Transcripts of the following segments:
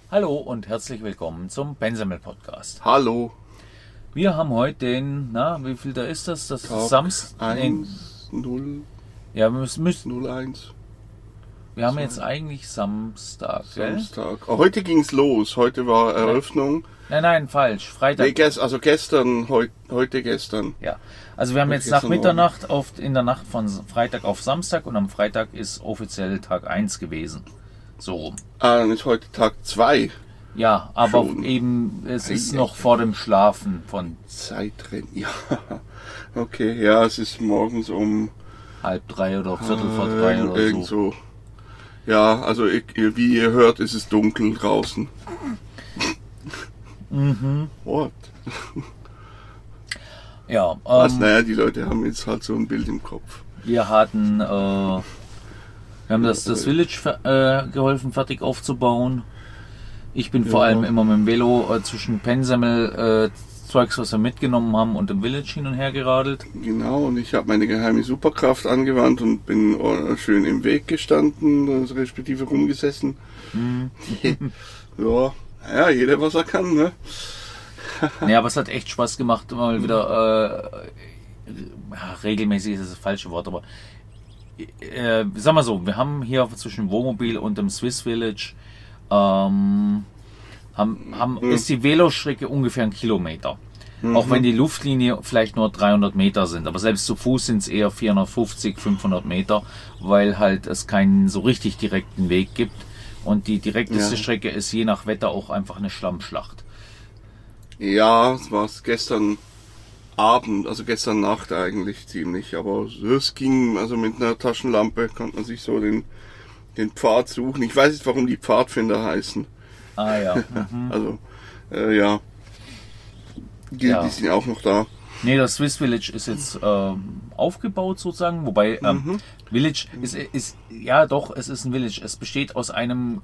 Hallo und herzlich willkommen zum Bensemel Podcast. Hallo. Wir haben heute den, wie viel da ist das? Das ist Samstag. 0, Ja, wir müssen. 01. Wir haben jetzt eigentlich Samstag, gell? Samstag. Oh, heute ging's los. Heute war Eröffnung. Nein, falsch. Freitag. Nee, gestern, heute gestern. Ja. Also wir haben jetzt nach Mitternacht in der Nacht von Freitag auf Samstag und am Freitag ist offiziell Tag 1 gewesen. So rum. Dann ist heute Tag 2. Ja, aber Schon. Eben, es ist noch vor dem Schlafen von Zeitrennen. Ja. Okay, ja, es ist morgens um 2:30 oder 2:45 oder irgend so. so. Ja, also wie ihr hört, ist es dunkel draußen. What? Ja, Naja, die Leute haben jetzt halt so ein Bild im Kopf. wir haben das Village geholfen, fertig aufzubauen. Ich bin vor allem immer mit dem Velo zwischen Bensemel, Zeugs, was wir mitgenommen haben, und dem Village hin und her geradelt. Genau, und ich habe meine geheime Superkraft angewandt und bin schön im Weg gestanden, respektive rumgesessen. Ja, jeder was er kann, ne? Ja, aber es hat echt Spaß gemacht, mal wieder regelmäßig ist das falsche Wort, aber sag mal so, wir haben hier zwischen Wohnmobil und dem Swiss Village ist die Velostrecke ungefähr 1 Kilometer. Auch wenn die Luftlinie vielleicht nur 300 Meter sind. Aber selbst zu Fuß sind es eher 450, 500 Meter, weil halt es keinen so richtig direkten Weg gibt. Und die direkteste Strecke ist je nach Wetter auch einfach eine Schlammschlacht. Ja, es war gestern Abend, also gestern Nacht eigentlich ziemlich. Aber es ging, also mit einer Taschenlampe konnte man sich so den Pfad suchen. Ich weiß nicht, warum die Pfadfinder heißen. Ah ja. Also, ja. Die sind auch noch da. Nee, das Swiss Village ist jetzt aufgebaut sozusagen, wobei Village ist es ist ein Village. Es besteht aus einem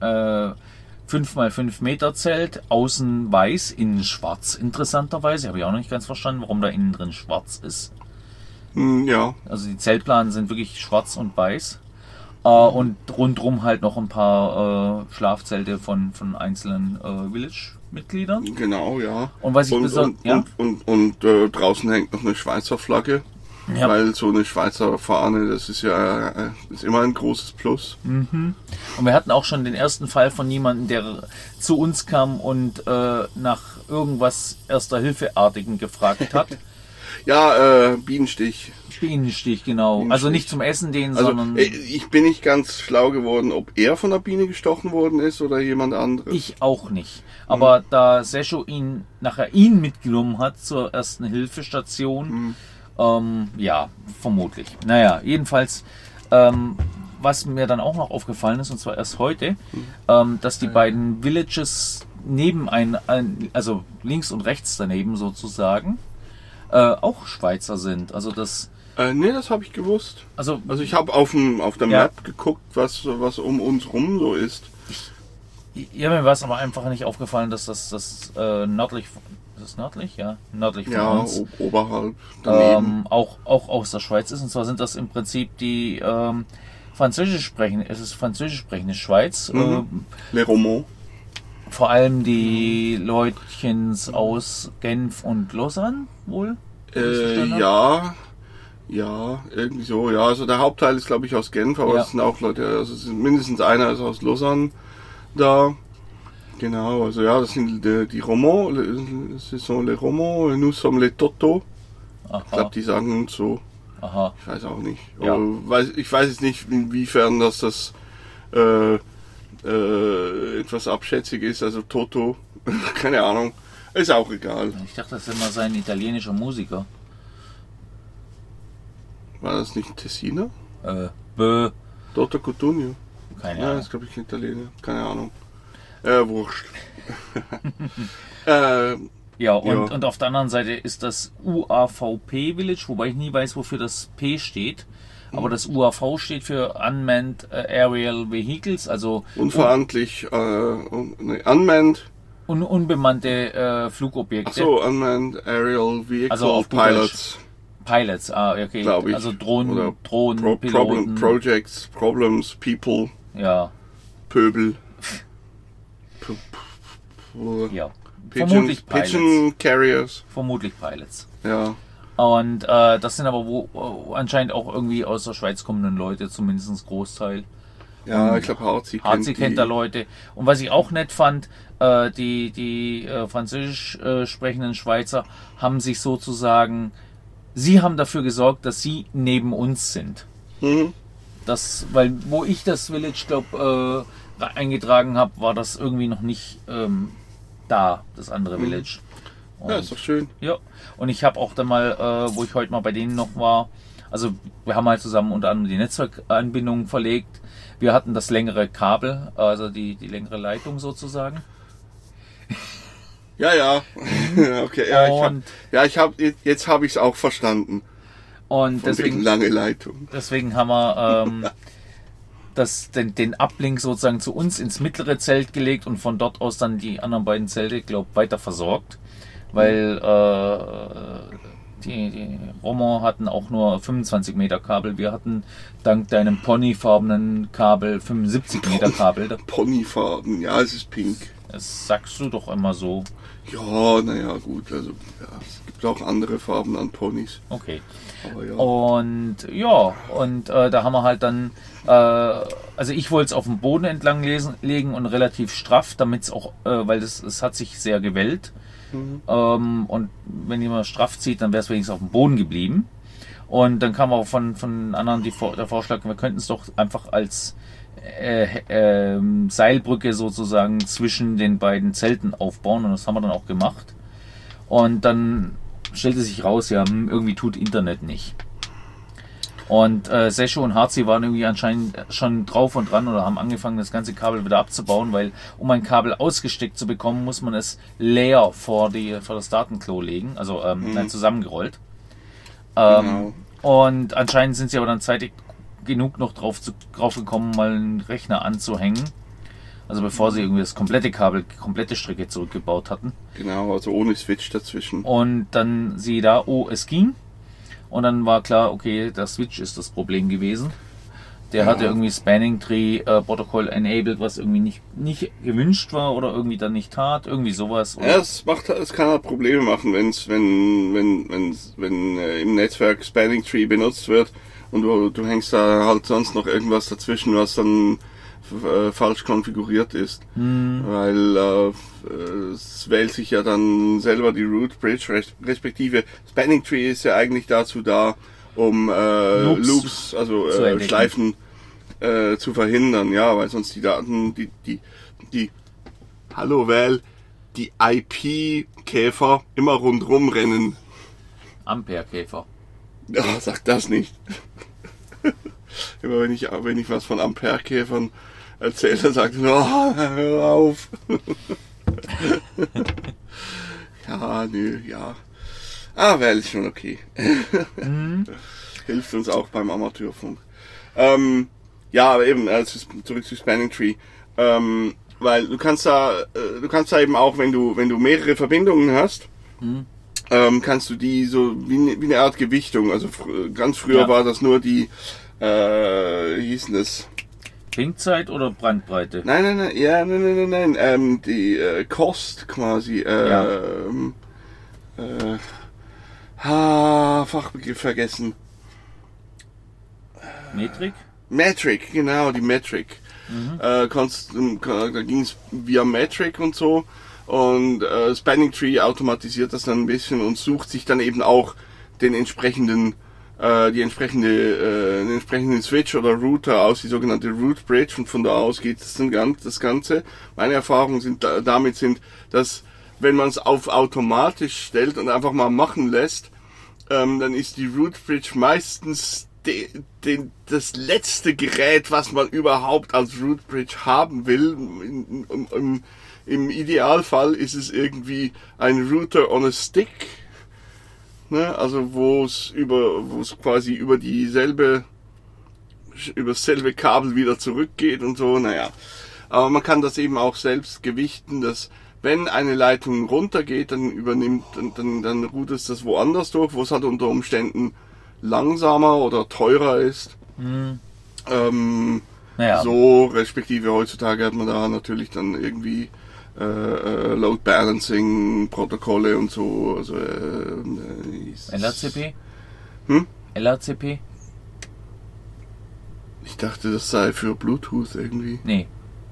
5x5 Meter Zelt, außen weiß, innen schwarz, interessanterweise. Habe ich auch noch nicht ganz verstanden, warum da innen drin schwarz ist. Ja. Also die Zeltplanen sind wirklich schwarz und weiß. Und rundrum halt noch ein paar Schlafzelte von einzelnen Village-Mitgliedern. Genau, ja. Und was ich und draußen hängt noch eine Schweizer Flagge. Ja. Weil so eine Schweizer Fahne, das ist ja ist immer ein großes Plus. Und wir hatten auch schon den ersten Fall von jemandem, der zu uns kam und nach irgendwas Erster-Hilfe-artigen gefragt hat. Ja, Bienenstich. Bienenstich, genau. Bienenstich. Also nicht zum Essen sondern... Ich bin nicht ganz schlau geworden, ob er von der Biene gestochen worden ist oder jemand anderes. Ich auch nicht. Aber da Sescho ihn mitgenommen hat zur Ersten-Hilfe-Station, ja, vermutlich. Naja, jedenfalls, was mir dann auch noch aufgefallen ist, und zwar erst heute, dass die beiden Villages also links und rechts daneben sozusagen, auch Schweizer sind. Also das... Nee, das habe ich gewusst. Also ich habe auf der Map geguckt, was um uns rum so ist. Ja, mir war es aber einfach nicht aufgefallen, dass das nördlich... Ist es nördlich? Ja, nördlich von uns. Ja, oberhalb, daneben. Auch aus der Schweiz ist. Und zwar sind das im Prinzip die französisch sprechende Schweiz. Les Romands. Vor allem die Leutchens aus Genf und Lausanne wohl? Ja, irgendwie so. Ja, also der Hauptteil ist, glaube ich, aus Genf, aber es sind auch Leute, also es sind mindestens einer ist aus Lausanne da. Genau, also ja, das sind die Romands, ce sont les Romands, nous sommes les Toto. Ich glaube, die sagen so. Aha. Ich weiß auch nicht. Ja. Ich weiß jetzt nicht, inwiefern das etwas abschätzig ist, also Toto, keine Ahnung, ist auch egal. Ich dachte, das ist immer sein italienischer Musiker. War das nicht ein Tessiner? Toto Cutugno. Keine Ja, Ahnung. das ist, glaube ich, ein Italiener, keine Ahnung. Wurscht. Ja, und auf der anderen Seite ist das UAVP Village, wobei ich nie weiß, wofür das P steht. Aber das UAV steht für Unmanned Aerial Vehicles, also unmanned. Unbemannte Flugobjekte. Achso, Unmanned Aerial Vehicle also Pilots. Pilots, okay. Glaube ich. Also Drohnen, Piloten. Projects, Problems, People. Ja. Pöbel. Ja. Vermutlich Pilots. Pigeon Carriers. Vermutlich Pilots. Ja. Und das sind aber anscheinend auch irgendwie aus der Schweiz kommenden Leute, zumindest Großteil. Ja, ich glaube Harzi kennt da Leute. Und was ich auch nett fand, die französisch sprechenden Schweizer haben sich sozusagen, sie haben dafür gesorgt, dass sie neben uns sind. Mhm. Weil wo ich das Village, glaube eingetragen habe, war das irgendwie noch nicht da, das andere Village. Und, ja, ist doch schön. Ja, und ich habe auch dann mal, wo ich heute mal bei denen noch war, also wir haben halt zusammen unter anderem die Netzwerkanbindung verlegt. Wir hatten das längere Kabel, also die längere Leitung sozusagen. Ja. Okay, jetzt habe ich es auch verstanden. Und deswegen lange Leitung. Deswegen haben wir den Uplink sozusagen zu uns ins mittlere Zelt gelegt und von dort aus dann die anderen beiden Zelte, glaube ich, weiter versorgt. Weil die Romo hatten auch nur 25 Meter Kabel. Wir hatten dank deinem ponyfarbenen Kabel 75 Meter Kabel. Ponyfarben, ja, es ist pink. Das sagst du doch immer so. Ja, naja, gut. Also, ja, es gibt auch andere Farben an Ponys. Okay. Aber ja. Und da haben wir halt dann, also ich wollte es auf dem Boden entlang legen und relativ straff, damit es auch, weil es hat sich sehr gewellt. Und wenn jemand straff zieht, dann wäre es wenigstens auf dem Boden geblieben. Und dann kam auch von anderen der Vorschlag, wir könnten es doch einfach als Seilbrücke sozusagen zwischen den beiden Zelten aufbauen. Und das haben wir dann auch gemacht. Und dann stellte sich raus, ja, irgendwie tut Internet nicht. Und Sesho und Harzi waren irgendwie anscheinend schon drauf und dran oder haben angefangen, das ganze Kabel wieder abzubauen, weil um ein Kabel ausgesteckt zu bekommen, muss man es leer vor das Datenklo legen, also zusammengerollt. Genau. Und anscheinend sind sie aber dann zeitig genug noch drauf gekommen, mal einen Rechner anzuhängen. Also bevor sie irgendwie das komplette Kabel, die komplette Strecke zurückgebaut hatten. Genau, also ohne Switch dazwischen. Und dann sie da, es ging. Und dann war klar, okay, der Switch ist das Problem gewesen. Der hatte irgendwie Spanning Tree Protocol enabled, was irgendwie nicht gewünscht war oder irgendwie dann nicht tat, irgendwie sowas. Ja, es kann halt Probleme machen, wenn im Netzwerk Spanning Tree benutzt wird und du hängst da halt sonst noch irgendwas dazwischen, was dann falsch konfiguriert ist, weil es wählt sich ja dann selber die Root Bridge, respektive Spanning Tree ist ja eigentlich dazu da, um Loops, also Schleifen zu verhindern, ja, weil sonst die Daten, die IP-Käfer immer rundrum rennen. Ampere-Käfer. Ja, sag das nicht. Immer wenn ich was von Ampere-Käfern erzähle, dann sagt er, hör auf. Ja. Well, ist schon okay. Hilft uns auch beim Amateurfunk. Aber eben, zurück zu Spanning Tree. Weil du kannst da eben auch, wenn du mehrere Verbindungen hast, kannst du die so wie eine Art Gewichtung, also ganz früher war das nur die, hießen das? Pinkzeit oder Brandbreite? Nein. Die Kost quasi. Fachbegriff vergessen. Metrik? Metric, genau, die Metric. Da ging es via Metric und so. Und Spanning Tree automatisiert das dann ein bisschen und sucht sich dann eben auch den entsprechenden Switch oder Router aus, die sogenannte Root Bridge, und von da aus geht das Ganze. Meine Erfahrungen damit sind, dass wenn man es auf automatisch stellt und einfach mal machen lässt, dann ist die Root Bridge meistens das letzte Gerät, was man überhaupt als Root Bridge haben will. Im Idealfall ist es irgendwie ein Router on a Stick, ne? Also wo es quasi über dasselbe Kabel wieder zurückgeht und so, naja. Aber man kann das eben auch selbst gewichten, dass wenn eine Leitung runtergeht, dann routet es das woanders durch, wo es halt unter Umständen langsamer oder teurer ist. So, respektive heutzutage hat man da natürlich dann irgendwie Load Balancing Protokolle und so. Also, LHCP? Hm? LHCP? Ich dachte, das sei für Bluetooth irgendwie. Nee.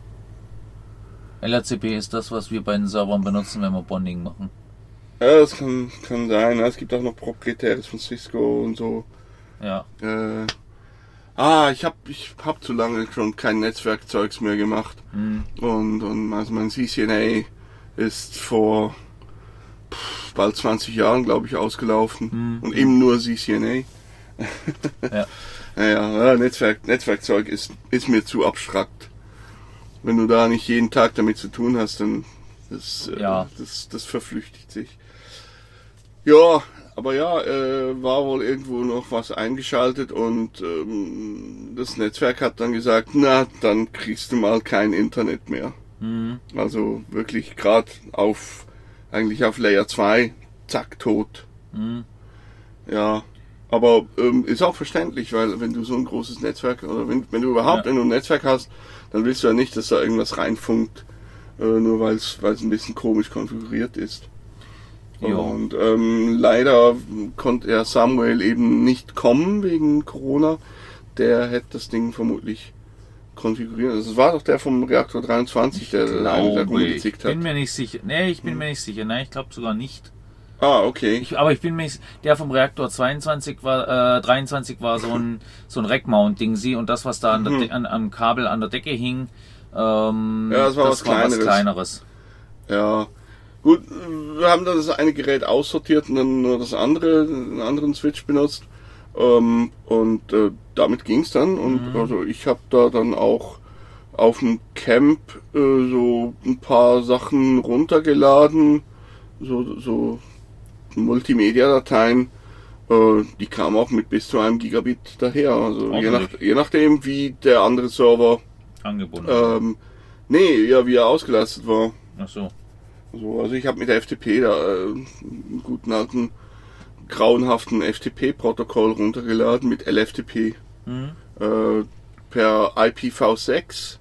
LHCP ist das, was wir bei den Servern benutzen, wenn wir Bonding machen. Ja, das kann sein. Es gibt auch noch proprietäres von Cisco und so. Ja. Ich hab zu lange schon kein Netzwerkzeugs mehr gemacht. Und also mein CCNA ist vor bald 20 Jahren, glaube ich, ausgelaufen. Und eben nur CCNA. Ja. Naja, Netzwerkzeug ist mir zu abstrakt. Wenn du da nicht jeden Tag damit zu tun hast, dann das verflüchtigt sich. Ja, aber war wohl irgendwo noch was eingeschaltet und das Netzwerk hat dann gesagt, na, dann kriegst du mal kein Internet mehr. Also wirklich gerade eigentlich auf Layer 2, zack, tot. Ja, aber ist auch verständlich, weil wenn du so ein großes Netzwerk, oder wenn du überhaupt wenn du ein Netzwerk hast, dann willst du ja nicht, dass da irgendwas reinfunkt, nur weil es ein bisschen komisch konfiguriert ist. Ja. Und leider konnte Samuel eben nicht kommen wegen Corona. Der hätte das Ding vermutlich konfigurieren. Also es war doch der vom Reaktor 23, der rumgezickt hat. Ich bin mir nicht sicher. Nee, ich bin mir nicht sicher. Nein, ich glaube sogar nicht. Ah, okay. Aber ich bin mir nicht, der vom Reaktor 23 war, 23 war so ein Rack-Mount-Ding und das, was da am Kabel an der Decke hing, das war was Kleineres. Ja. Gut, wir haben dann das eine Gerät aussortiert und dann nur einen anderen Switch benutzt. Damit ging's dann. Und also ich habe da dann auch auf dem Camp so ein paar Sachen runtergeladen. So Multimedia-Dateien. Die kamen auch mit bis zu 1 Gigabit daher. Also je nachdem, wie der andere Server angebunden wie er ausgelastet war. Ach so. Also ich habe mit der FTP da einen guten alten grauenhaften FTP-Protokoll runtergeladen mit LFTP per IPv6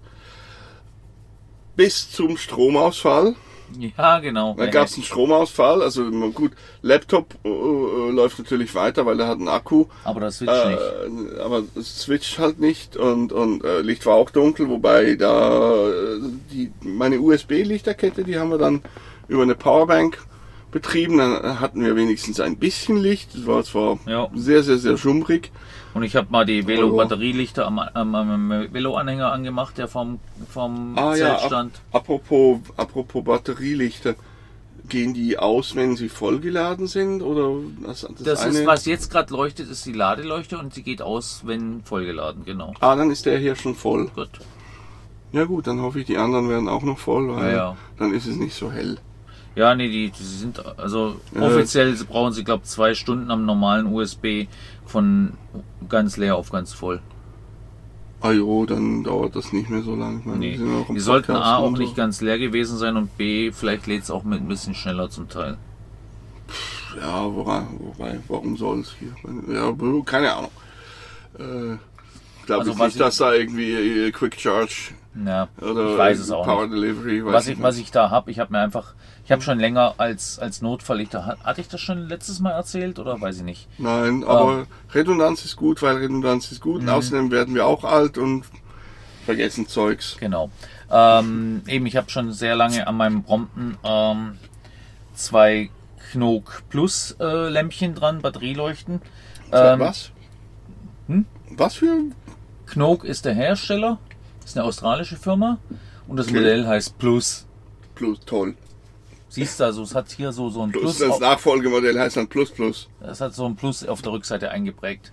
bis zum Stromausfall. Ja, genau. Da gab es einen Stromausfall, also gut, Laptop läuft natürlich weiter, weil er hat einen Akku. Aber das switcht nicht. Aber das switcht halt nicht und Licht war auch dunkel, wobei meine USB-Lichterkette, die haben wir dann über eine Powerbank betrieben, dann hatten wir wenigstens ein bisschen Licht, das war zwar sehr, sehr, sehr schummrig. Und ich habe mal die Velo-Batterielichter am Velo-Anhänger angemacht, der vom Zelt stand. Apropos Batterielichter, gehen die aus, wenn sie vollgeladen sind? Oder das ist, was jetzt gerade leuchtet, ist die Ladeleuchte und sie geht aus, wenn vollgeladen, genau. Dann ist der hier schon voll. Gut. Ja gut, dann hoffe ich, die anderen werden auch noch voll, weil dann ist es nicht so hell. Ja, nee, die sind, also offiziell brauchen sie, glaube ich, 2 Stunden am normalen USB von ganz leer auf ganz voll. Dann dauert das nicht mehr so lange. Die sollten A auch nicht ganz leer gewesen sein und B, vielleicht lädt es auch mit ein bisschen schneller zum Teil. Ja, warum soll es hier? Ja, keine Ahnung. Ich glaube nicht, dass da irgendwie Quick Charge oder ich weiß es auch Power nicht. Delivery. Was ich da habe, ich habe schon länger als Notfalllichter, hatte ich das schon letztes Mal erzählt oder weiß ich nicht? Nein, aber Redundanz ist gut, weil Redundanz ist gut. Außerdem werden wir auch alt und vergessen Zeugs. Genau. Ich habe schon sehr lange an meinem Brompton 2 Knock Plus Lämpchen dran, Batterieleuchten. Was? Was für? Knock ist der Hersteller, ist eine australische Firma und das Modell heißt Plus. Plus, toll. Siehst du, also es hat hier so ein Plus. Das Nachfolgemodell heißt dann Plus Plus. Es hat so ein Plus auf der Rückseite eingeprägt.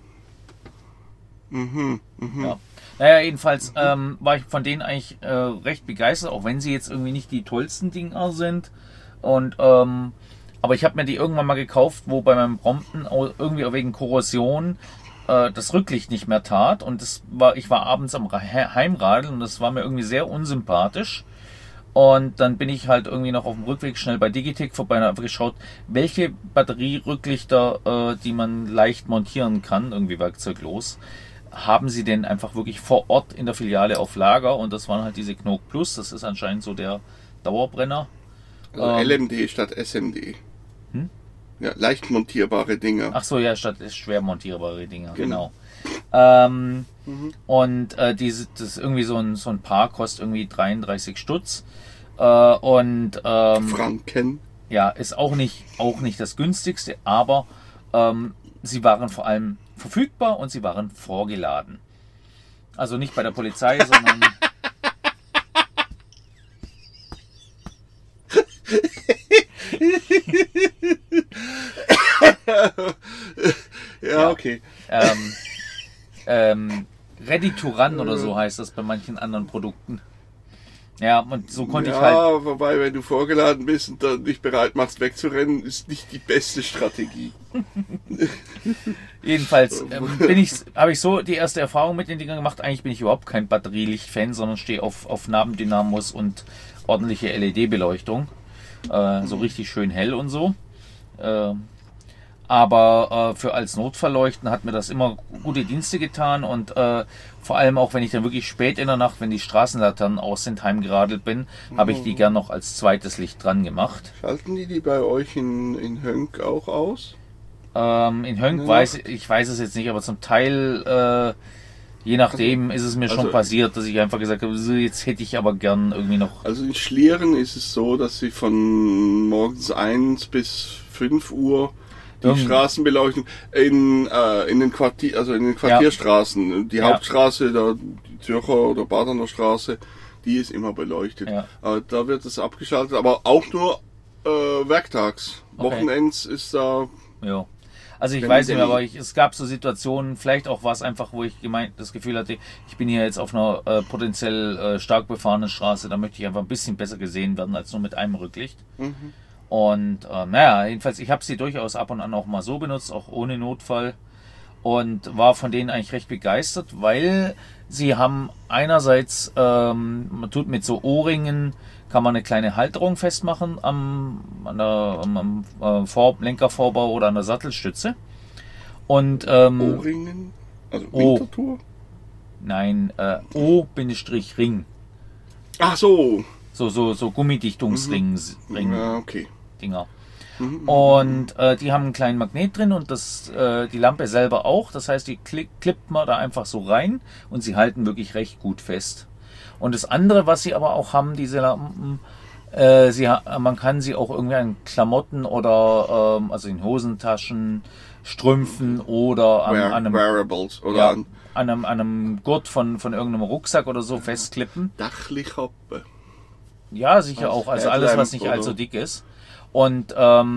Ja. Naja, jedenfalls war ich von denen eigentlich recht begeistert, auch wenn sie jetzt irgendwie nicht die tollsten Dinger sind. Und aber ich habe mir die irgendwann mal gekauft, wo bei meinem Brompton irgendwie wegen Korrosion das Rücklicht nicht mehr tat. Und ich war abends am Heimradeln und das war mir irgendwie sehr unsympathisch. Und dann bin ich halt irgendwie noch auf dem Rückweg schnell bei Digitec vorbei und habe geschaut, welche Batterierücklichter, die man leicht montieren kann, irgendwie werkzeuglos, haben sie denn einfach wirklich vor Ort in der Filiale auf Lager. Und das waren halt diese Knock Plus. Das ist anscheinend so der Dauerbrenner. Also LMD statt SMD. Ja, leicht montierbare Dinger. Ach so, ja, statt schwer montierbare Dinger, genau. Und das irgendwie so ein Paar kostet irgendwie 33 Stutz. Franken. Ja, ist auch nicht das günstigste, aber sie waren vor allem verfügbar und sie waren vorgeladen. Also nicht bei der Polizei, sondern... Ja, okay. Ready to Run oder so heißt das bei manchen anderen Produkten. Ja, und so konnte ich Ja, halt... wobei, wenn du vorgeladen bist und dann nicht bereit machst wegzurennen, ist nicht die beste Strategie. Jedenfalls habe ich so die erste Erfahrung mit den Dingern gemacht. Eigentlich bin ich überhaupt kein Batterielicht-Fan, sondern stehe auf Nabendynamos und ordentliche LED-Beleuchtung. So richtig schön hell und so. Aber für als Notfallleuchten hat mir das immer gute Dienste getan und vor allem auch, wenn ich dann wirklich spät in der Nacht, wenn die Straßenlaternen aus sind, heimgeradelt bin, habe ich die gern noch als zweites Licht dran gemacht. Schalten die bei euch in Hönk auch aus? In Hönk weiß es jetzt nicht, aber zum Teil, je nachdem, ist es mir schon passiert, dass ich einfach gesagt habe, so, jetzt hätte ich aber gern irgendwie noch... Also in Schlieren ist es so, dass sie von morgens 1 bis 5 Uhr die Straßenbeleuchtung in den Quartierstraßen, die Hauptstraße, die Zürcher oder Badener Straße, die ist immer beleuchtet. Ja. Da wird es abgeschaltet, aber auch nur werktags. Okay. Wochenends ist da... Ja. Also ich weiß nicht mehr, aber es gab so Situationen, vielleicht auch was einfach, wo ich das Gefühl hatte, ich bin hier jetzt auf einer potenziell stark befahrenen Straße, da möchte ich einfach ein bisschen besser gesehen werden als nur mit einem Rücklicht. Und jedenfalls, ich habe sie durchaus ab und an auch mal so benutzt, auch ohne Notfall, und war von denen eigentlich recht begeistert, weil sie haben einerseits, man tut mit so Ohrringen, kann man eine kleine Halterung festmachen am Lenkervorbau oder an der Sattelstütze. Und Ohrringen? Also Winterthur? Nein, O-Ring. Ach so. So Gummidichtungsring. Ja, okay. Dinger. Und die haben einen kleinen Magnet drin und die Lampe selber auch. Das heißt, die klippt man da einfach so rein und sie halten wirklich recht gut fest. Und das andere, was sie aber auch haben, diese Lampen, man kann sie auch irgendwie an Klamotten oder also in Hosentaschen, Strümpfen oder an einem Gurt von irgendeinem Rucksack oder so festklippen. Dachlichoppe. Ja, sicher auch. Also alles, was nicht allzu dick ist. Und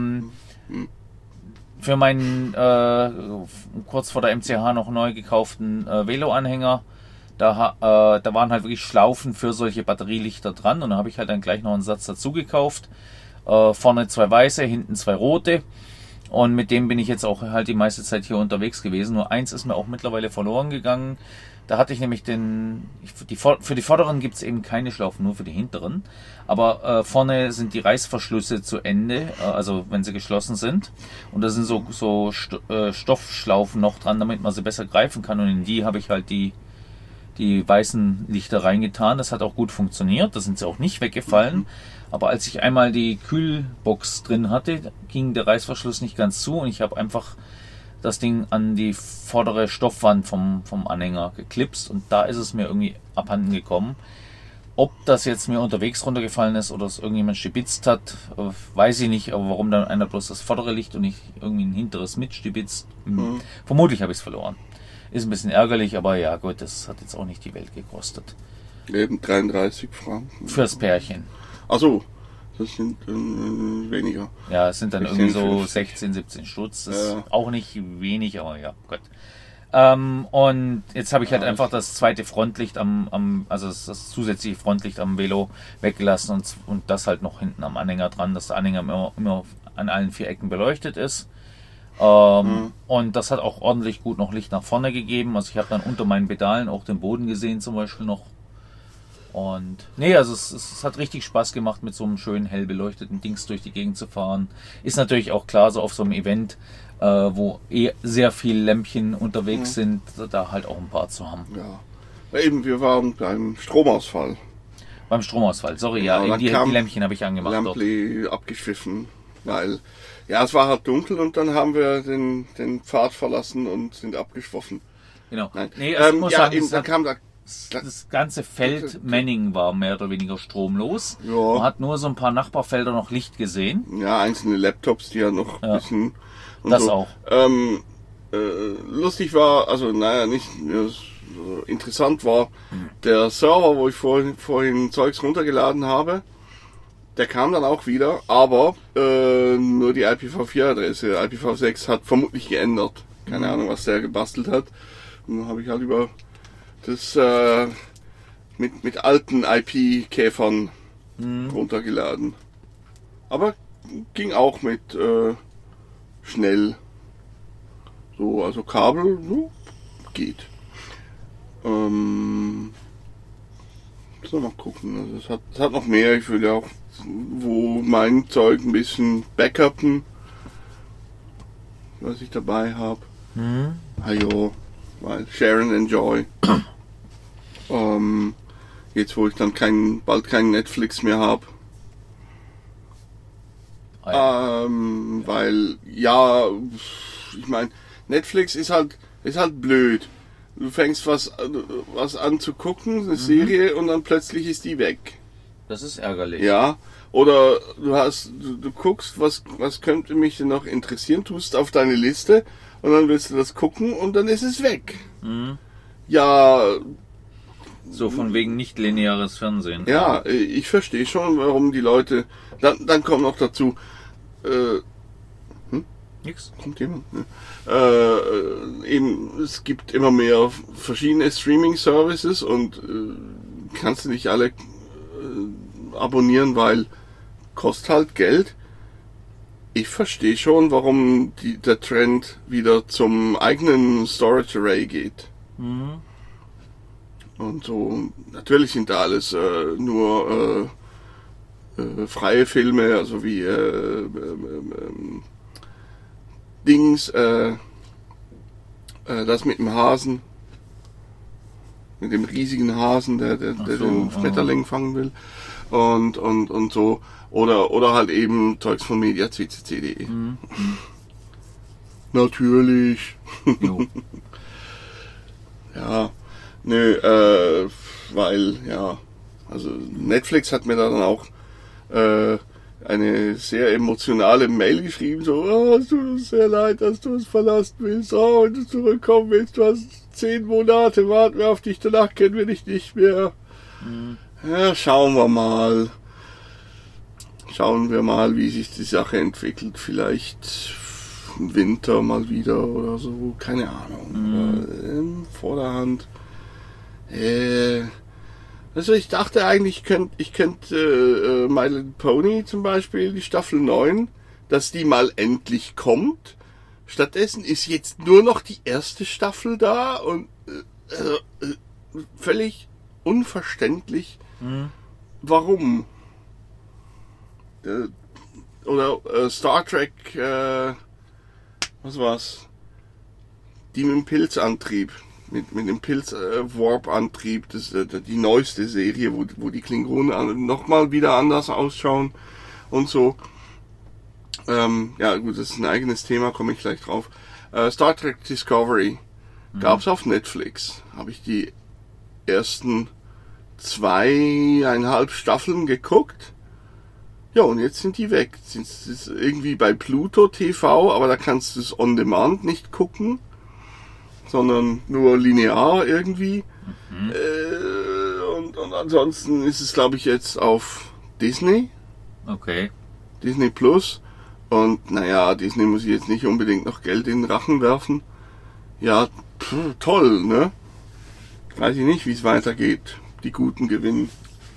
für meinen kurz vor der MCH noch neu gekauften Velo-Anhänger, da waren halt wirklich Schlaufen für solche Batterielichter dran und da habe ich halt dann gleich noch einen Satz dazu gekauft. Vorne 2 weiße, hinten 2 rote und mit dem bin ich jetzt auch halt die meiste Zeit hier unterwegs gewesen. Nur eins ist mir auch mittlerweile verloren gegangen. Da hatte ich nämlich für die vorderen gibt es eben keine Schlaufen, nur für die hinteren. Aber vorne sind die Reißverschlüsse zu Ende, also wenn sie geschlossen sind. Und da sind so Stoffschlaufen noch dran, damit man sie besser greifen kann. Und in die habe ich halt die weißen Lichter reingetan. Das hat auch gut funktioniert. Da sind sie auch nicht weggefallen. Aber als ich einmal die Kühlbox drin hatte, ging der Reißverschluss nicht ganz zu und ich habe einfach das Ding an die vordere Stoffwand vom Anhänger geklipst und da ist es mir irgendwie abhanden gekommen. Ob das jetzt mir unterwegs runtergefallen ist oder es irgendjemand stibitzt hat, weiß ich nicht, aber warum dann einer bloß das vordere Licht und nicht irgendwie ein hinteres mitstibitzt, vermutlich habe ich es verloren. Ist ein bisschen ärgerlich, aber ja gut, das hat jetzt auch nicht die Welt gekostet. Eben 33 Franken. Fürs Pärchen. Achso, das sind weniger. Ja, es sind dann irgendwie so 16, 17 Stutz. Das ist auch nicht wenig, aber ja, Gott. Und jetzt habe ich halt einfach das zweite Frontlicht also das zusätzliche Frontlicht am Velo weggelassen und das halt noch hinten am Anhänger dran, dass der Anhänger immer an allen 4 Ecken beleuchtet ist. Und das hat auch ordentlich gut noch Licht nach vorne gegeben. Also ich habe dann unter meinen Pedalen auch den Boden gesehen zum Beispiel noch. Und nee, also es hat richtig Spaß gemacht, mit so einem schönen hell beleuchteten Dings durch die Gegend zu fahren. Ist natürlich auch klar, so auf so einem Event, wo sehr viele Lämpchen unterwegs sind, da halt auch ein paar zu haben. Ja, eben, wir waren beim Stromausfall. Beim Stromausfall, sorry, Ja, ja, dann die kam Lämpchen habe ich angemacht dort. Lampli abgeschwiffen, weil ja, es war halt dunkel und dann haben wir den Pfad verlassen und sind abgeschwoffen. Genau. Nein. Nee, also ich muss sagen, eben, dann kam das ganze Feld Manning war mehr oder weniger stromlos. Ja. Man hat nur so ein paar Nachbarfelder noch Licht gesehen. ja, einzelne Laptops, die ja noch ein bisschen... Und Das so. auch. Lustig war, also naja, nicht interessant war, der Server, wo ich vorhin Zeugs runtergeladen habe, der kam dann auch wieder, aber nur die IPv4-Adresse. IPv6 hat vermutlich geändert. Keine Ahnung, was der gebastelt hat. Und dann habe ich halt über das mit alten IP-Käfern runtergeladen. Aber ging auch mit schnell. So, also Kabel, so, geht. So, mal gucken. Also es hat noch mehr. Ich will ja auch, wo mein Zeug ein bisschen backuppen, was ich dabei habe. Jo, weil Share and Enjoy. Jetzt, wo ich dann bald kein Netflix mehr habe. Weil, ja, ich meine, Netflix ist halt blöd. Du fängst was an zu gucken, eine Serie, und dann plötzlich ist die weg. Das ist ärgerlich. Ja. Oder du guckst, was könnte mich denn noch interessieren, tust auf deine Liste und dann willst du das gucken und dann ist es weg. Ja. So von wegen nicht lineares Fernsehen. Ja, ich verstehe schon, warum die Leute. Dann kommt noch dazu. Nix. Kommt jemand? Ne? Eben, es gibt immer mehr verschiedene Streaming-Services und kannst du nicht alle abonnieren, weil kostet halt Geld. Ich verstehe schon, warum der Trend wieder zum eigenen Storage Array geht. Und so, natürlich sind da alles nur freie Filme, also wie Dings, das mit dem Hasen, mit dem riesigen Hasen, der den Schmetterling fangen will, und so, oder halt eben Zeugs von mediaccc.de. Natürlich. Ja, nö, weil, ja, also Netflix hat mir dann auch eine sehr emotionale Mail geschrieben, so, es tut uns sehr leid, dass du es verlassen willst, wenn du zurückkommen willst, du hast 10 Monate, warten wir auf dich, danach kennen wir dich nicht mehr. Ja, schauen wir mal, wie sich die Sache entwickelt, vielleicht im Winter mal wieder oder so, keine Ahnung, in Vorderhand. Also ich dachte eigentlich, ich könnte My Little Pony zum Beispiel, die Staffel 9, dass die mal endlich kommt. Stattdessen ist jetzt nur noch die erste Staffel da und völlig unverständlich, warum. Oder Star Trek, was war's? Die mit dem Pilzantrieb. Mit dem Pilz-Warp-Antrieb, das die neueste Serie, wo die Klingonen nochmal wieder anders ausschauen und so. Ja gut, das ist ein eigenes Thema, komme ich gleich drauf. Star Trek Discovery gab's auf Netflix. Habe ich die ersten 2,5 Staffeln geguckt. Ja, und jetzt sind die weg. Das ist irgendwie bei Pluto TV, aber da kannst du es on demand nicht gucken, sondern nur linear irgendwie. Und ansonsten ist es, glaube ich, jetzt auf Disney. Okay. Disney Plus. Und naja, Disney muss ich jetzt nicht unbedingt noch Geld in den Rachen werfen. Ja, toll, ne? Weiß ich nicht, wie es weitergeht. Die Guten gewinnen.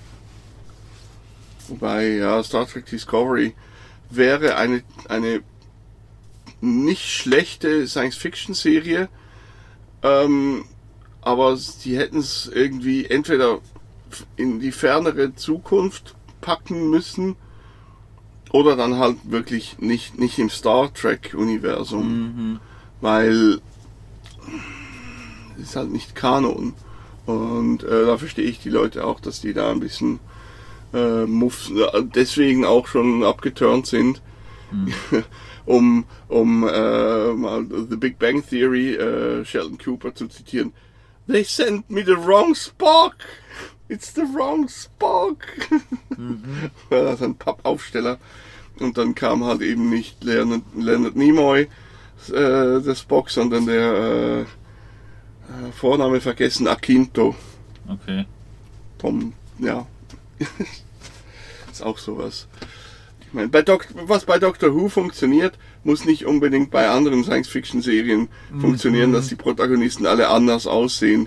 Wobei, ja, Star Trek Discovery wäre eine nicht schlechte Science-Fiction-Serie, aber sie hätten es irgendwie entweder in die fernere Zukunft packen müssen oder dann halt wirklich nicht im Star Trek-Universum, weil es ist halt nicht Kanon. Und da verstehe ich die Leute auch, dass die da ein bisschen Muffs deswegen auch schon abgeturnt sind. um mal The Big Bang Theory, Sheldon Cooper zu zitieren. They sent me the wrong Spock. It's the wrong Spock. War das ein Pappaufsteller. Und dann kam halt eben nicht Leonard Nimoy, der Spock, sondern der Vorname vergessen, Akinto. Okay. Ja. Ist auch sowas. Ich meine, was bei Doctor Who funktioniert, muss nicht unbedingt bei anderen Science-Fiction-Serien funktionieren, dass die Protagonisten alle anders aussehen.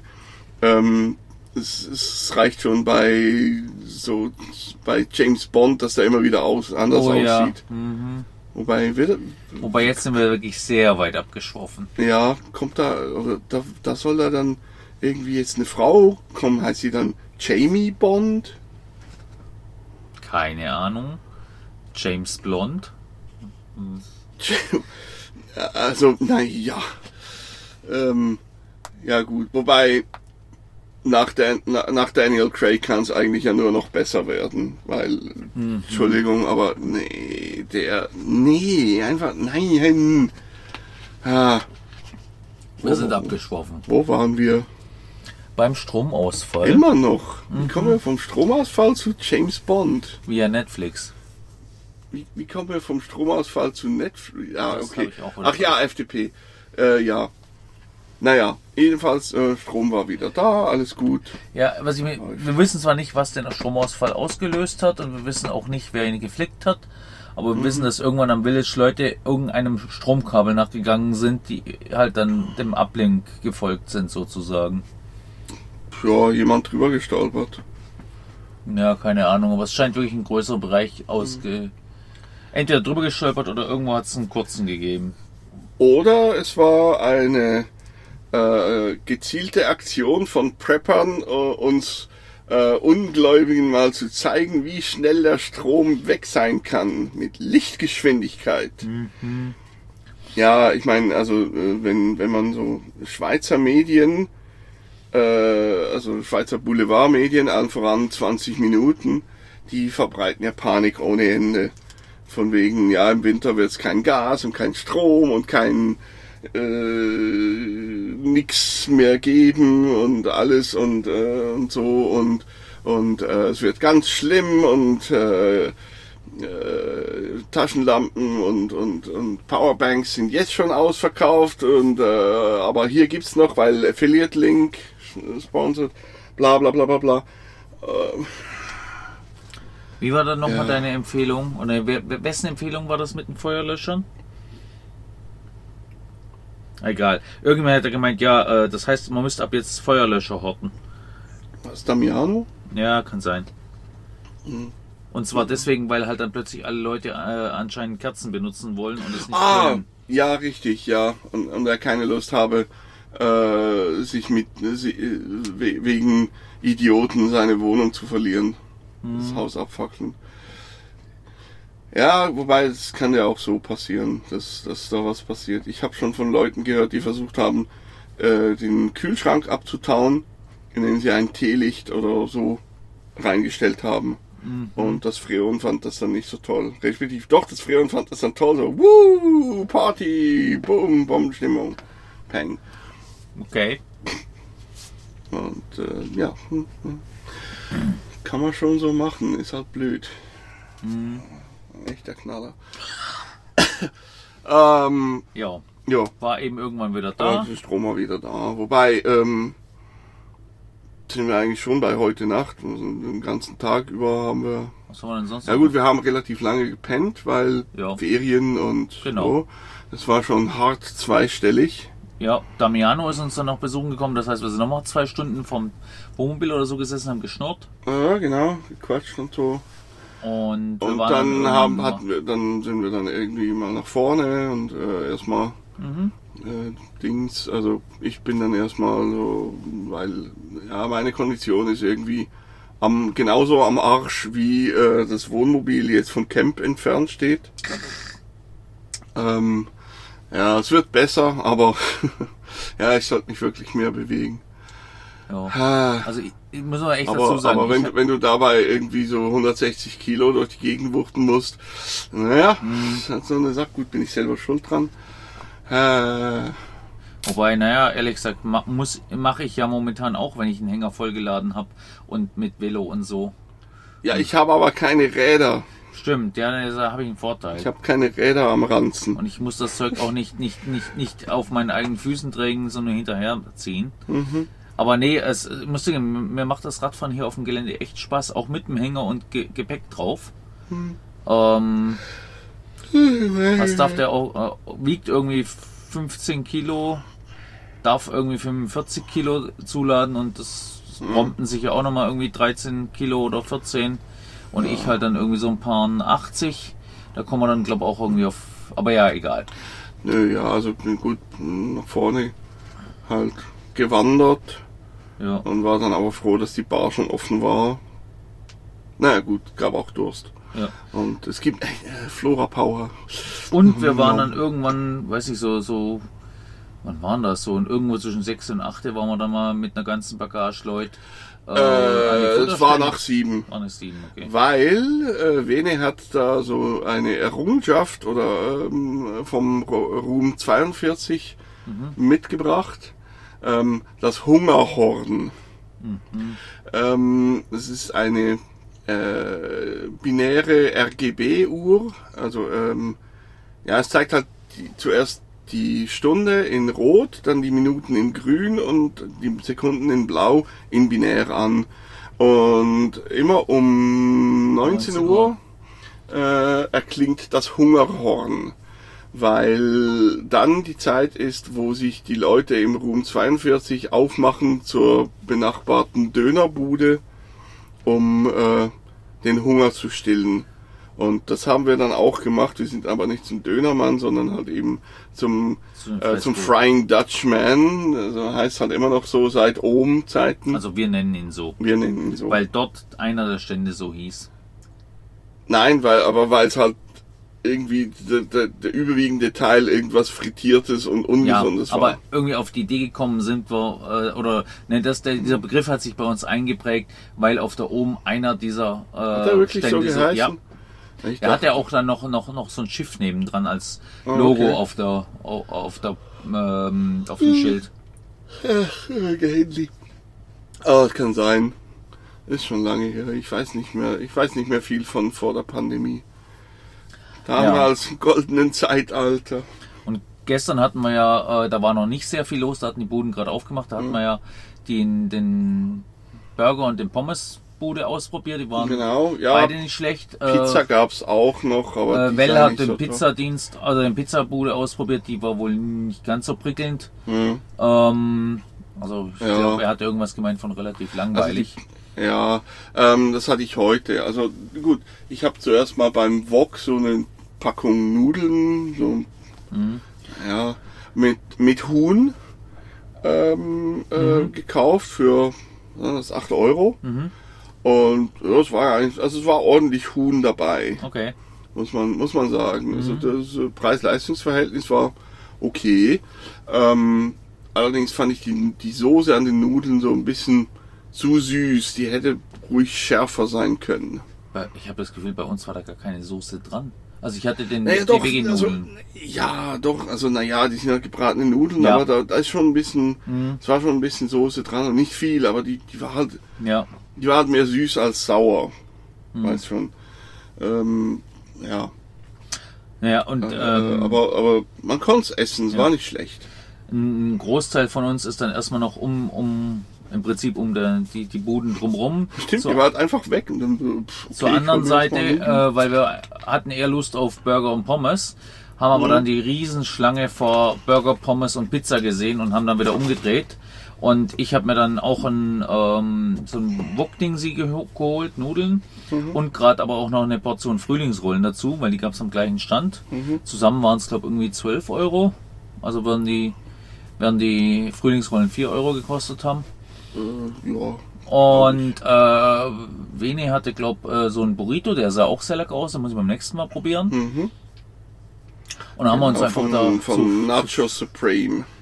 Es reicht schon bei James Bond, dass der immer wieder anders aussieht. Ja. Wobei jetzt sind wir wirklich sehr weit abgeschworfen. Ja, kommt da soll da dann irgendwie jetzt eine Frau kommen, heißt sie dann Jamie Bond? Keine Ahnung. James Blond? Also, naja. Ja gut, wobei nach Daniel Craig kann es eigentlich ja nur noch besser werden, weil, Entschuldigung, aber einfach nein. Wir sind abgeschworfen. Wo waren wir? Beim Stromausfall. Immer noch. Wie kommen wir vom Stromausfall zu James Bond? Via Netflix. Wie kommen wir vom Stromausfall zu Netflix? Ja, Das okay. hab ich auch Ach ja, FDP. Ja. Naja, jedenfalls Strom war wieder da, alles gut. Ja, wir wissen zwar nicht, was den Stromausfall ausgelöst hat und wir wissen auch nicht, wer ihn geflickt hat, aber wir wissen, dass irgendwann am Village Leute irgendeinem Stromkabel nachgegangen sind, die halt dann dem Uplink gefolgt sind sozusagen. Ja, jemand drüber gestolpert. Ja, keine Ahnung, aber es scheint wirklich ein größerer Bereich entweder drüber gestolpert oder irgendwo hat es einen kurzen gegeben. Oder es war eine gezielte Aktion von Preppern, uns Ungläubigen mal zu zeigen, wie schnell der Strom weg sein kann mit Lichtgeschwindigkeit. Ja, ich meine, also wenn man so Schweizer Medien, also Schweizer Boulevardmedien, allen voran 20 Minuten, die verbreiten ja Panik ohne Ende. Von wegen, ja, im Winter wird es kein Gas und kein Strom und kein nix mehr geben und alles und so und es wird ganz schlimm und Taschenlampen und Powerbanks sind jetzt schon ausverkauft und aber hier gibt's noch, weil Affiliate Link sponsored, bla bla bla bla bla. Wie war dann nochmal deine Empfehlung? Oder wessen Empfehlung war das mit den Feuerlöschern? Egal. Irgendjemand hat ja gemeint, ja, das heißt, man müsste ab jetzt Feuerlöscher horten. Was, Damiano? Ja, kann sein. Und zwar deswegen, weil halt dann plötzlich alle Leute anscheinend Kerzen benutzen wollen und es nicht können. Ja, richtig, ja. Und er keine Lust habe, sich wegen Idioten seine Wohnung zu verlieren. Das Haus abfackeln. Ja, wobei es kann ja auch so passieren, dass da was passiert. Ich habe schon von Leuten gehört, die versucht haben, den Kühlschrank abzutauen, indem sie ein Teelicht oder so reingestellt haben. Und das Freon fand das dann nicht so toll. Respektiv doch, das Freon fand das dann toll. So, wuh, Party, boom, Bombenstimmung, Peng. Okay. Und ja, kann man schon so machen, ist halt blöd. Echter Knaller. Ja. Ja. War eben irgendwann wieder da. Ist Strom mal wieder da. Wobei, sind wir eigentlich schon bei heute Nacht. Also den ganzen Tag über haben wir... Was haben wir denn sonst? Ja gut, wir haben relativ lange gepennt, weil Ferien und so. Das war schon hart zweistellig. Ja, Damiano ist uns dann noch besuchen gekommen. Das heißt, wir sind nochmal 2 Stunden vom Wohnmobil oder so gesessen, haben geschnurrt. Ja, genau, gequatscht und so. Und dann sind wir dann irgendwie mal nach vorne und erstmal Dings, also ich bin dann erstmal so, weil ja meine Kondition ist irgendwie genauso am Arsch wie das Wohnmobil jetzt vom Camp entfernt steht. Ja, es wird besser, aber ja, ich sollte mich wirklich mehr bewegen. Ja. Also ich muss aber echt dazu sagen. Aber wenn du dabei irgendwie so 160 Kilo durch die Gegend wuchten musst, naja, das hat so eine Sache, gut, bin ich selber schuld dran. Wobei, naja, ehrlich gesagt, mache ich ja momentan auch, wenn ich einen Hänger vollgeladen habe und mit Velo und so. Ja, ich habe aber keine Räder. Stimmt, ja, da habe ich einen Vorteil. Ich habe keine Räder am Ranzen. Und ich muss das Zeug auch nicht auf meinen eigenen Füßen tragen, sondern hinterher ziehen. Mhm. Aber nee, mir macht das Radfahren hier auf dem Gelände echt Spaß, auch mit dem Hänger und Gepäck drauf. Was darf der auch, wiegt irgendwie 15 Kilo, darf irgendwie 45 Kilo zuladen und das rompten sich ja auch nochmal irgendwie 13 Kilo oder 14 und ich halt dann irgendwie so ein paar 80, da kommen wir dann glaube ich auch irgendwie auf, aber ja, egal. Ja, also gut, nach vorne halt gewandert. Ja. Und war dann aber froh, dass die Bar schon offen war. Naja gut, gab auch Durst. Ja. Und es gibt Flora Power. Und wir waren dann irgendwann, weiß ich so, wann waren das so? Und irgendwo zwischen 6 und 8 waren wir dann mal mit einer ganzen Bagage Leute. Es war nach 7. War nach 7, okay. Weil Vene hat da so eine Errungenschaft oder vom Ruhm 42 mitgebracht. Das Hungerhorn. Es ist eine binäre RGB-Uhr. Also es zeigt halt zuerst die Stunde in Rot, dann die Minuten in Grün und die Sekunden in Blau in binär an. Und immer um 19 Uhr erklingt das Hungerhorn. Weil dann die Zeit ist, wo sich die Leute im Room 42 aufmachen zur benachbarten Dönerbude, um den Hunger zu stillen. Und das haben wir dann auch gemacht. Wir sind aber nicht zum Dönermann, sondern halt eben zum Frying Dutchman. Also heißt halt immer noch so seit Ohm-Zeiten. Also wir nennen ihn so. Weil dort einer der Stände so hieß. Nein, weil es halt irgendwie der überwiegende Teil irgendwas Frittiertes und Ungesundes war. Aber irgendwie auf die Idee gekommen sind wir, dieser Begriff hat sich bei uns eingeprägt, weil auf der Ohm einer dieser hat er wirklich Stände so geheißen? Ja. Er hat ja auch dann noch so ein Schiff nebendran als Logo auf dem Schild. Handy. Das kann sein. Ist schon lange her. Ich weiß nicht mehr viel von vor der Pandemie. Damals im goldenen Zeitalter. Und gestern hatten wir ja, da war noch nicht sehr viel los, da hatten die Buden gerade aufgemacht, da hatten wir ja den Burger und den Pommesbude ausprobiert, die waren beide nicht schlecht. Pizza gab's auch noch, aber Well hat den Pizzadienst, also den Pizzabude ausprobiert, die war wohl nicht ganz so prickelnd. Also ich glaube, er hat irgendwas gemeint von relativ langweilig. Das hatte ich heute. Also gut, ich habe zuerst mal beim Wok so eine Packung Nudeln, mit Huhn gekauft für 8 Euro. Und es war ordentlich Huhn dabei. Okay. Muss man sagen. Also das Preis-Leistungs-Verhältnis war okay. Allerdings fand ich die Soße an den Nudeln so ein bisschen zu süß. Die hätte ruhig schärfer sein können. Ich habe das Gefühl, bei uns war da gar keine Soße dran. Also ich hatte die Veggie-Nudeln. Die sind halt gebratene Nudeln, aber da ist schon ein bisschen, es war schon ein bisschen Soße dran. Nicht viel, aber die war halt, die war halt mehr süß als sauer. Weiß schon. Aber man konnte es essen, es war nicht schlecht. Ein Großteil von uns ist dann erstmal noch im Prinzip die Buden drumherum. Stimmt, die war halt einfach weg. Und dann, zur anderen Seite, weil wir hatten eher Lust auf Burger und Pommes, haben aber dann die Riesenschlange vor Burger, Pommes und Pizza gesehen und haben dann wieder umgedreht. Und ich habe mir dann auch so ein Wok-Ding geholt, Nudeln und gerade aber auch noch eine Portion Frühlingsrollen dazu, weil die gab es am gleichen Stand. Zusammen waren es glaube ich irgendwie 12 Euro. Also werden die Frühlingsrollen 4 Euro gekostet haben. Und Vene hatte, glaube so ein Burrito, der sah auch sehr lecker aus, den muss ich beim nächsten Mal probieren. Und dann haben wir uns einfach von Nacho Supreme.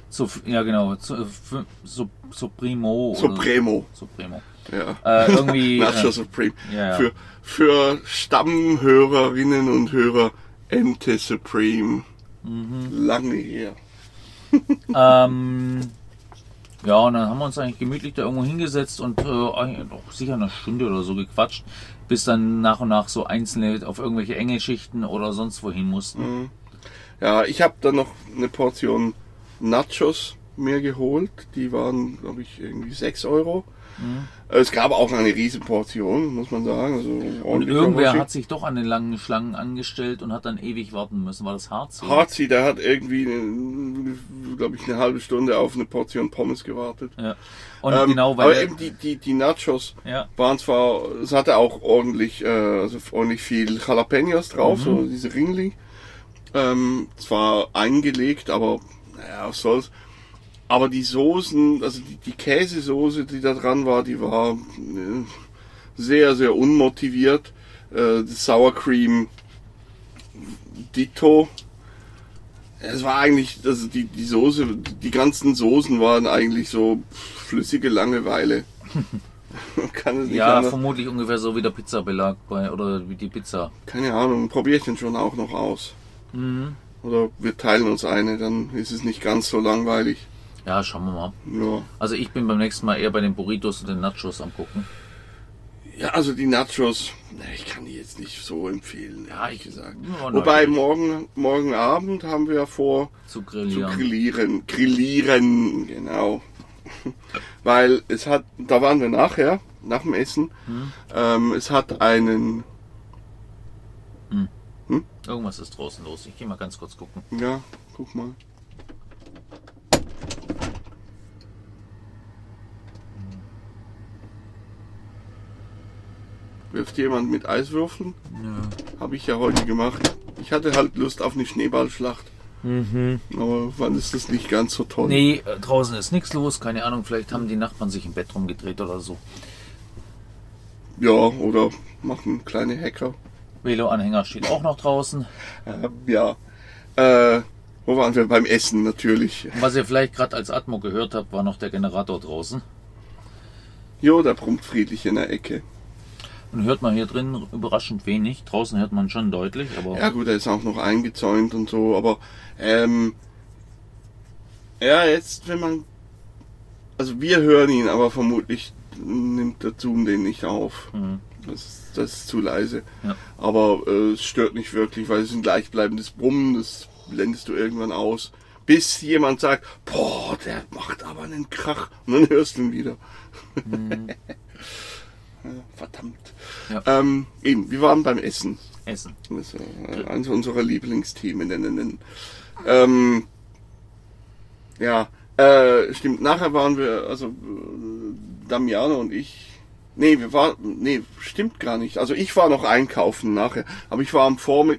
Ja, genau. Supremo. Supremo. Supremo. Ja. Irgendwie. Nacho Supreme. Ja. Für Stammhörerinnen und Hörer Ente Supreme. Lange her. Ja, und dann haben wir uns eigentlich gemütlich da irgendwo hingesetzt und doch sicher eine Stunde oder so gequatscht, bis dann nach und nach so Einzelne auf irgendwelche Engelschichten oder sonst wohin mussten. Ja, ich habe dann noch eine Portion Nachos mir geholt. Die waren, glaube ich, irgendwie 6 Euro. Es gab auch eine riesen Portion, muss man sagen. Also und irgendwer hat sich doch an den langen Schlangen angestellt und hat dann ewig warten müssen. War das Harzi? Harzi, der hat irgendwie, glaube ich, eine halbe Stunde auf eine Portion Pommes gewartet. Ja. Und genau, weil aber eben die Nachos waren zwar, es hatte auch ordentlich viel Jalapenos drauf, so diese Ringli. Zwar eingelegt, aber naja, was soll's. Aber die Soßen, also die Käsesoße, die da dran war, die war sehr, sehr unmotiviert. Das Sour Cream ditto. Es war eigentlich, also die Soße, die ganzen Soßen waren eigentlich so flüssige Langeweile. Kann es nicht anders. Vermutlich ungefähr so wie der Pizzabelag oder wie die Pizza. Keine Ahnung, probiere ich den schon auch noch aus. Oder wir teilen uns eine, dann ist es nicht ganz so langweilig. Ja, schauen wir mal. Ja. Also ich bin beim nächsten Mal eher bei den Burritos und den Nachos am gucken. Ja, also die Nachos, ich kann die jetzt nicht so empfehlen, ehrlich gesagt. Ja, wobei morgen Abend haben wir vor zu grillieren. Grillieren, genau. Weil da waren wir nach dem Essen, es hat einen... Irgendwas ist draußen los. Ich gehe mal ganz kurz gucken. Ja, guck mal. Wirft jemand mit Eiswürfeln? Ja. Habe ich ja heute gemacht. Ich hatte halt Lust auf eine Schneeballschlacht. Aber fand es das nicht ganz so toll. Nee, draußen ist nichts los. Keine Ahnung, vielleicht haben die Nachbarn sich im Bett rumgedreht oder so. Ja, oder machen kleine Hacker. Velo-Anhänger steht auch noch draußen. Ja. Wo waren wir? Beim Essen natürlich. Und was ihr vielleicht gerade als Atmo gehört habt, war noch der Generator draußen. Jo, der brummt friedlich in der Ecke. Und hört man hier drin überraschend wenig. Draußen hört man schon deutlich, aber... Ja gut, er ist auch noch eingezäunt und so, aber jetzt, wenn man... Also wir hören ihn, aber vermutlich nimmt der Zoom den nicht auf. Das ist zu leise. Ja. Aber es stört nicht wirklich, weil es ist ein gleichbleibendes Brummen, das blendest du irgendwann aus. Bis jemand sagt, boah, der macht aber einen Krach. Und dann hörst du ihn wieder. Verdammt. Ja. Eben, wir waren beim Essen. Das ist eines unserer Lieblingsthemen. Stimmt, nachher waren wir, also Damiano und ich, stimmt gar nicht. Also ich war noch einkaufen nachher, aber ich war am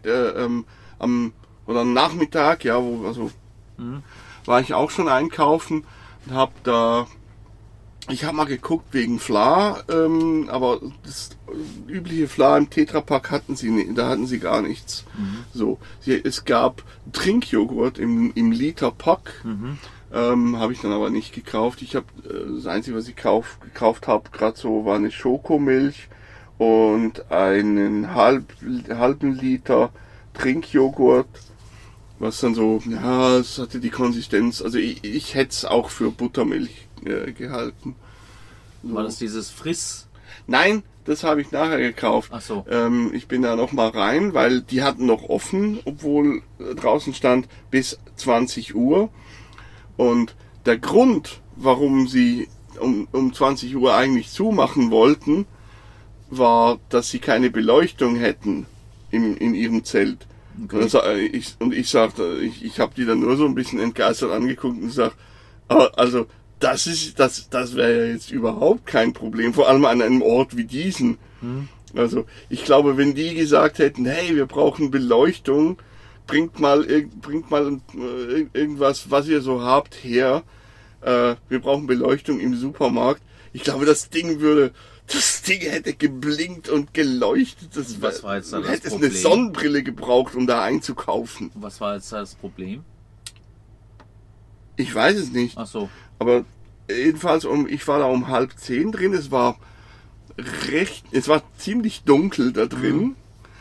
Nachmittag, ja, war ich auch schon einkaufen und ich habe mal geguckt wegen Fla, aber das übliche Fla im Tetrapack hatten sie gar nichts. So, es gab Trinkjoghurt im Literpack, habe ich dann aber nicht gekauft. Das Einzige, was ich gekauft habe, gerade so, war eine Schokomilch und einen halben Liter Trinkjoghurt, was dann so, ja, es hatte die Konsistenz, also ich hätte es auch für Buttermilch gehalten. So. War das dieses Friss? Nein, das habe ich nachher gekauft. Ach so. Ich bin da noch mal rein, weil die hatten noch offen, obwohl draußen stand bis 20 Uhr. Und der Grund, warum sie um 20 Uhr eigentlich zumachen wollten, war, dass sie keine Beleuchtung hätten in ihrem Zelt. Okay. Ich sagte, ich habe die dann nur so ein bisschen entgeistert angeguckt und gesagt, also das wäre ja jetzt überhaupt kein Problem, vor allem an einem Ort wie diesen. Also ich glaube, wenn die gesagt hätten, hey, wir brauchen Beleuchtung, bringt mal irgendwas, was ihr so habt, her. Wir brauchen Beleuchtung im Supermarkt. Ich glaube, das Ding hätte geblinkt und geleuchtet. Was war jetzt da das hätte es Problem? Eine Sonnenbrille gebraucht, um da einzukaufen. Was war jetzt da das Problem? Ich weiß es nicht. Ach so. Aber jedenfalls, ich war da um 9:30 drin. Es war ziemlich dunkel da drin.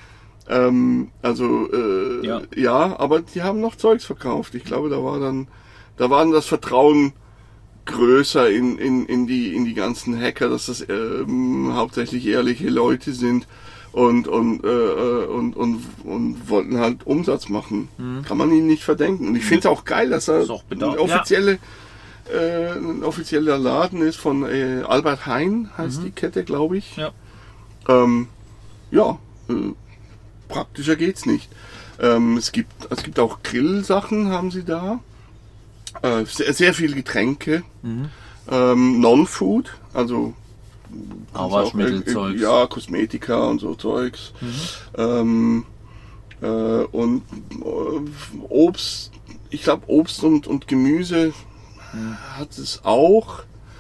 Ja, aber die haben noch Zeugs verkauft. Ich glaube, da war dann das Vertrauen größer in die ganzen Hacker, dass das hauptsächlich ehrliche Leute sind und wollten halt Umsatz machen. Kann man ihnen nicht verdenken. Und ich finde es auch geil, dass er ein offizieller Laden ist von Albert Heijn, heißt die Kette, glaube ich. Ja. Praktischer geht's nicht. Es gibt auch Grillsachen, haben sie da. Sehr viele Getränke. Non-Food, also Waschmittelzeugs. Ja, Kosmetika und so Zeugs. Und Obst, ich glaube Obst und Gemüse hat es auch.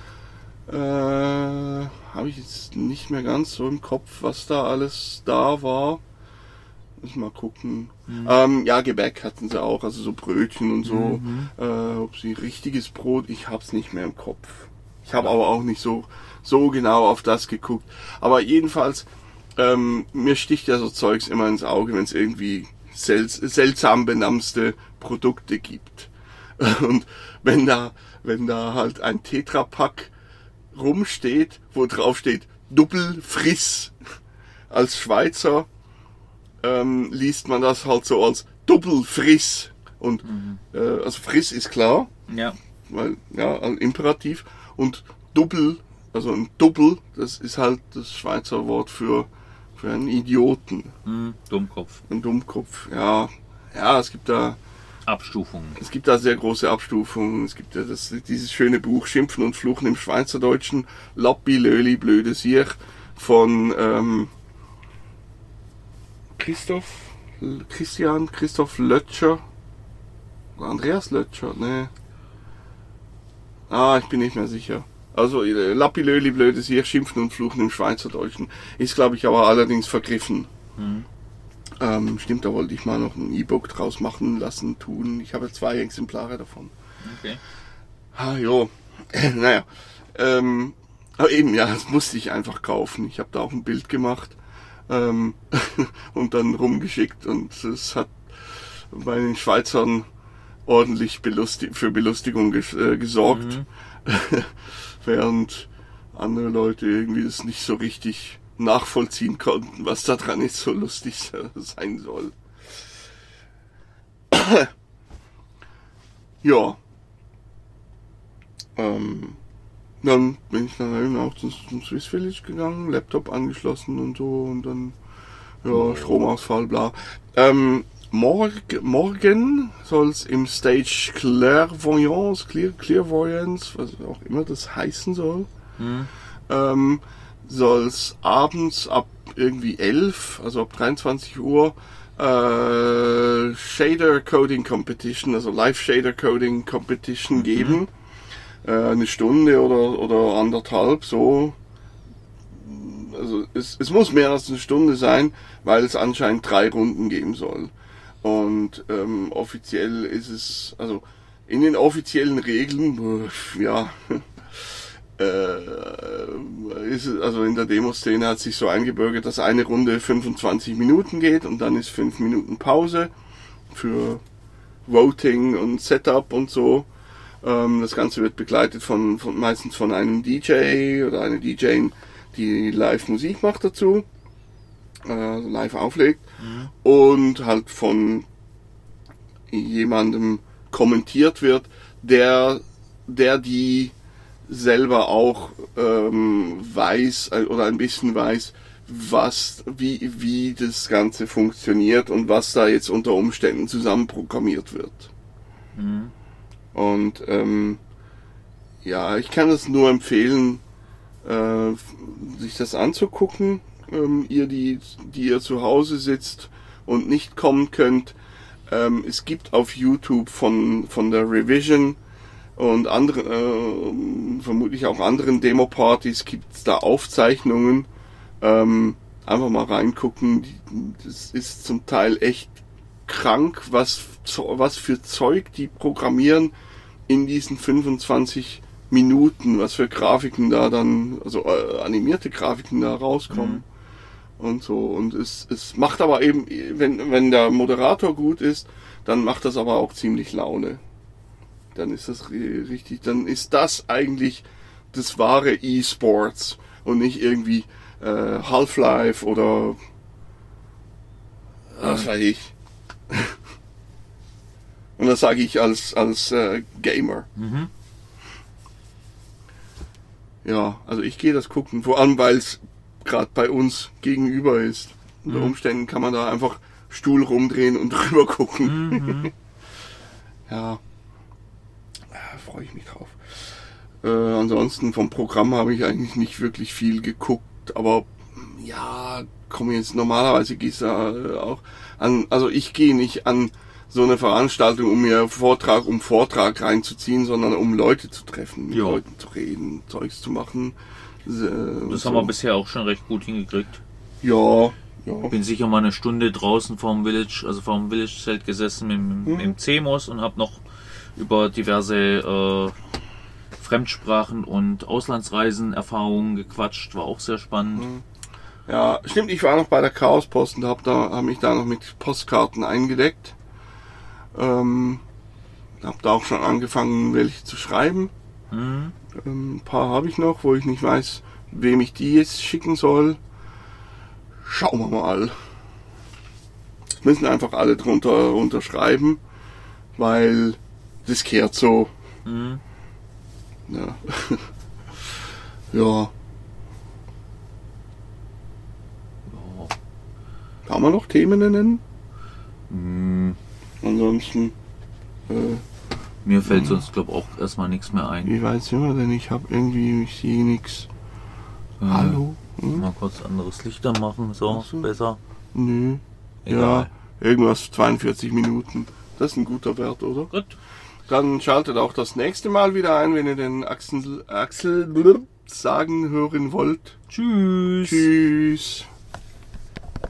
Habe ich jetzt nicht mehr ganz so im Kopf, was da alles da war. Muss mal gucken. Ja, Gebäck hatten sie auch, also so Brötchen und so. Ob sie richtiges Brot, ich hab's nicht mehr im Kopf. Ich habe aber auch nicht so genau auf das geguckt. Aber jedenfalls, mir sticht ja so Zeugs immer ins Auge, wenn es irgendwie seltsam benamste Produkte gibt. Und wenn da halt ein Tetrapack rumsteht, wo drauf steht Double Friss, als Schweizer liest man das halt so als Double Friss. Und also Friss ist klar, weil ein Imperativ. Und Double, also ein Double, das ist halt das Schweizer Wort für einen Idioten. Dummkopf. Ein Dummkopf, ja, es gibt da Abstufungen. Es gibt da sehr große Abstufungen. Es gibt ja dieses schöne Buch Schimpfen und Fluchen im Schweizerdeutschen, Lappi, Löli, blöde Siech von Christoph Lötscher. Andreas Lötscher, ne. Ich bin nicht mehr sicher. Also Lappi, Löli, blöde Siech, Schimpfen und Fluchen im Schweizerdeutschen. Ist, glaube ich, aber allerdings vergriffen. Stimmt, da wollte ich mal noch ein E-Book draus machen lassen, tun. Ich habe 2 Exemplare davon. Okay. Naja. Aber eben, ja, das musste ich einfach kaufen. Ich habe da auch ein Bild gemacht und dann rumgeschickt und es hat bei den Schweizern ordentlich für Belustigung gesorgt. Während andere Leute irgendwie das nicht so richtig nachvollziehen konnten, was da dran nicht so lustig sein soll. Ja. Dann bin ich dann eben auch zum Swiss Village gegangen, Laptop angeschlossen und so und dann Stromausfall, bla. Morgen soll es im Stage Clairvoyance, was auch immer das heißen soll, soll es abends ab irgendwie 11, also ab 23 Uhr, Shader Coding Competition, also Live Shader Coding Competition geben. Eine Stunde oder anderthalb, so. Also es muss mehr als eine Stunde sein, weil es anscheinend 3 Runden geben soll. Und offiziell ist es, also in den offiziellen Regeln, ist es, also in der Demo-Szene hat sich so eingebürgert, dass eine Runde 25 Minuten geht und dann ist 5 Minuten Pause für Voting und Setup und so. Das Ganze wird begleitet meistens von einem DJ oder einer DJ, die live Musik macht dazu, also live auflegt und halt von jemandem kommentiert wird, der die selber auch weiß oder ein bisschen weiß, wie das Ganze funktioniert und was da jetzt unter Umständen zusammen programmiert wird. Und ich kann es nur empfehlen, sich das anzugucken. Ihr, die ihr zu Hause sitzt und nicht kommen könnt, es gibt auf YouTube von der Revision und vermutlich auch anderen Demo-Partys gibt es da Aufzeichnungen. Einfach mal reingucken. Das ist zum Teil echt krank, was für Zeug die programmieren, in diesen 25 Minuten, was für Grafiken da dann, also animierte Grafiken da rauskommen. Und so. Und es macht aber eben, wenn der Moderator gut ist, dann macht das aber auch ziemlich Laune. Dann ist das richtig, dann ist das eigentlich das wahre E-Sports und nicht irgendwie Half-Life oder was weiß ich. Und das sage ich als Gamer. Ja, also ich gehe das gucken, vor allem weil es gerade bei uns gegenüber ist. Unter Umständen kann man da einfach Stuhl rumdrehen und drüber gucken. Ja, freue ich mich drauf. Ansonsten vom Programm habe ich eigentlich nicht wirklich viel geguckt, aber ja, komme jetzt normalerweise gehst du auch an, also ich gehe nicht an so eine Veranstaltung, um mir Vortrag um Vortrag reinzuziehen, sondern um Leute zu treffen, mit Leuten zu reden, Zeugs zu machen. Das haben wir bisher auch schon recht gut hingekriegt. Ja. Bin sicher mal eine Stunde draußen vorm Village-Zelt gesessen mit dem CMOS und habe noch über diverse Fremdsprachen und Auslandsreisen Erfahrungen gequatscht. War auch sehr spannend. Ja, stimmt, ich war noch bei der Chaospost und hab mich da noch mit Postkarten eingedeckt. Hab da auch schon angefangen, welche zu schreiben. Ein paar habe ich noch, wo ich nicht weiß, wem ich die jetzt schicken soll. Schauen wir mal. Das müssen einfach alle drunter unterschreiben, weil das kehrt so. Ja. Ja. Kann man noch Themen nennen? Ansonsten. Mir fällt sonst, glaube ich, auch erstmal nichts mehr ein. Wie weit sind wir denn? Ich sehe nichts. Hallo? Mal kurz anderes Licht anmachen, so besser. Nö. Egal. Ja, irgendwas 42 Minuten. Das ist ein guter Wert, oder? Gut. Dann schaltet auch das nächste Mal wieder ein, wenn ihr den Axel sagen hören wollt. Tschüss. Tschüss.